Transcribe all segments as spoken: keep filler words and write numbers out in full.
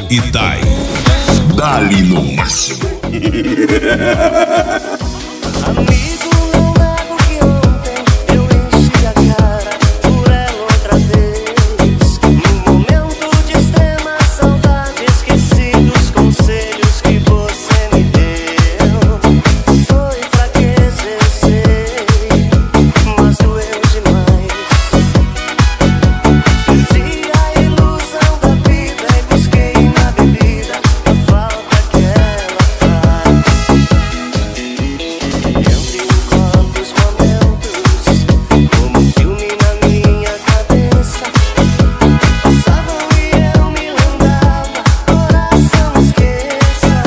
Itai. Dali no máximo. Amigo, não nego que ontem eu enchi a cara por ela outra vez. Num momento de extrema saudade, esqueci dos conselhos que você me deu. Foi fraqueza, eu sei, mas doeu demais. Perdi a ilusão da vida e busquei na bebida a falta que ela faz. Entre um copo os momentos, como um filme na minha cabeça, passavam e eu me lembrava, coração esqueça.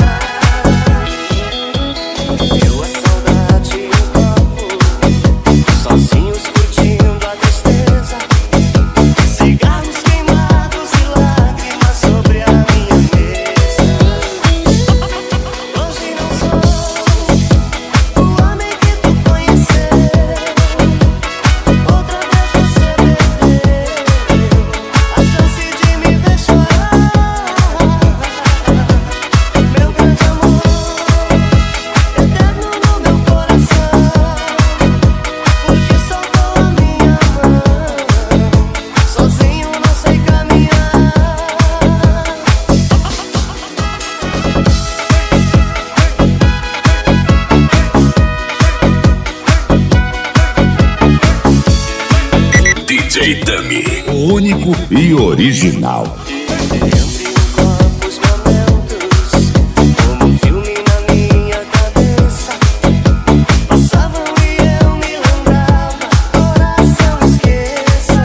Eu, a saudade e o copo, sozinhos curtindo a tristeza, cigarros queimados e lágrimas sobre a minha mesa. Hoje não sou o homem que tu conheceu. Outra vez você perdeu a chance de me ver chorar. Meu grande amor, eterno no meu coração, porque soltou a minha mão. Sozinho não sei caminhar. D J Dummy, o único e original. Entre um copo os momentos, como um filme na minha cabeça, passavam e eu me lembrava, coração esqueça.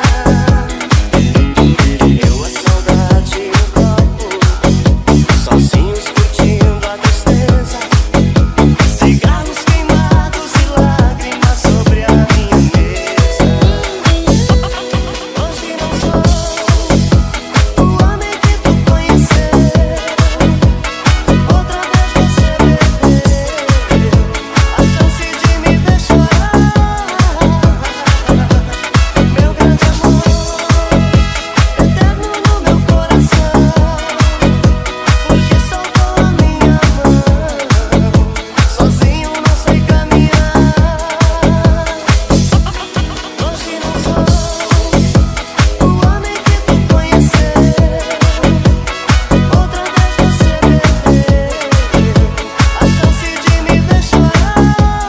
Eu, a saudade e o copo, sozinhos curtindo a tristeza, cigarros queimados e lágrimas sobre a minha mesa. Hoje não sou o homem que tu conheceu. Outra vez você perdeu a chance de me ver chorar. Meu grande amor, eterno no meu coração, porque soltou a minha mão. Sozinho não sei caminhar. Hoje não sou o homem que tu conheceu. Outra vez você perdeu a chance de me ver chorar.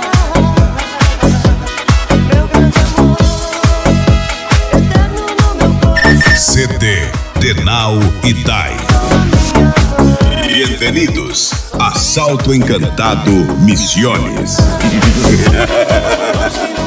Meu grande amor, eterno no meu coração. C D Denal Itai. Bem-vindos a Salto Encantado Misiones. Hoje